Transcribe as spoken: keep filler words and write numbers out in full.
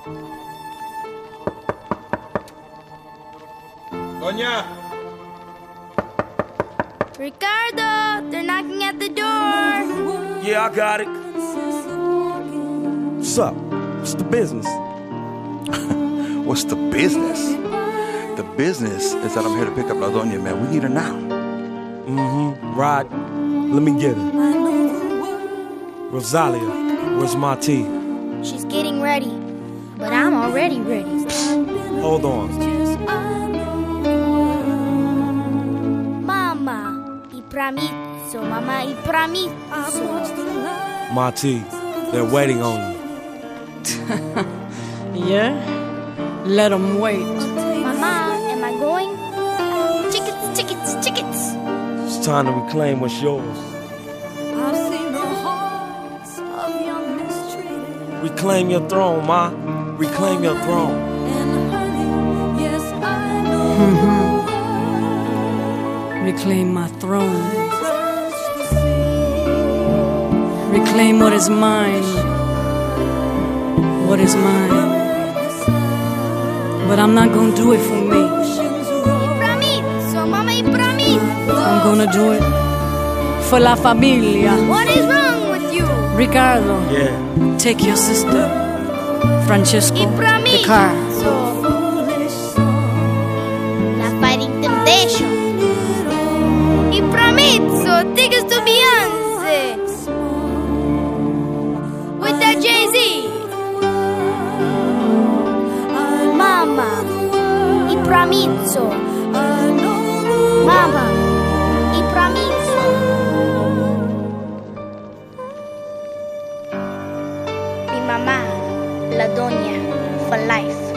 Doña! Ricardo, they're knocking at the door. Yeah, I got it. What's up? What's the business? What's the business? The business is that I'm here to pick up La Doña, man. We need her now. Mm-hmm. Right. Let me get her. Rosalia, where's my tea? She's getting ready, but I'm already ready. Hold on. Mama, I pramizzo, mama, I pramizzo. Marty, they're waiting on you. Yeah? Let them wait. Mama, am I going? Tickets, tickets, tickets. It's time to reclaim what's yours. Reclaim your throne, Ma. Reclaim your throne. Mm-hmm. Reclaim my throne. Reclaim what is mine. What is mine. But I'm not gonna do it for me. Pramizzo, mama, I pramizzo. I'm gonna do it for la familia. What is wrong with you? Ricardo, Yeah. take your sister, Francesco, I pramizzo. the car. La fighting temptation. I pramizzo, tickets to Beyonce. With that Jay-Z. Mama, I pramizzo. Mama, I pramizzo. Mi mamma, La Doña, for life.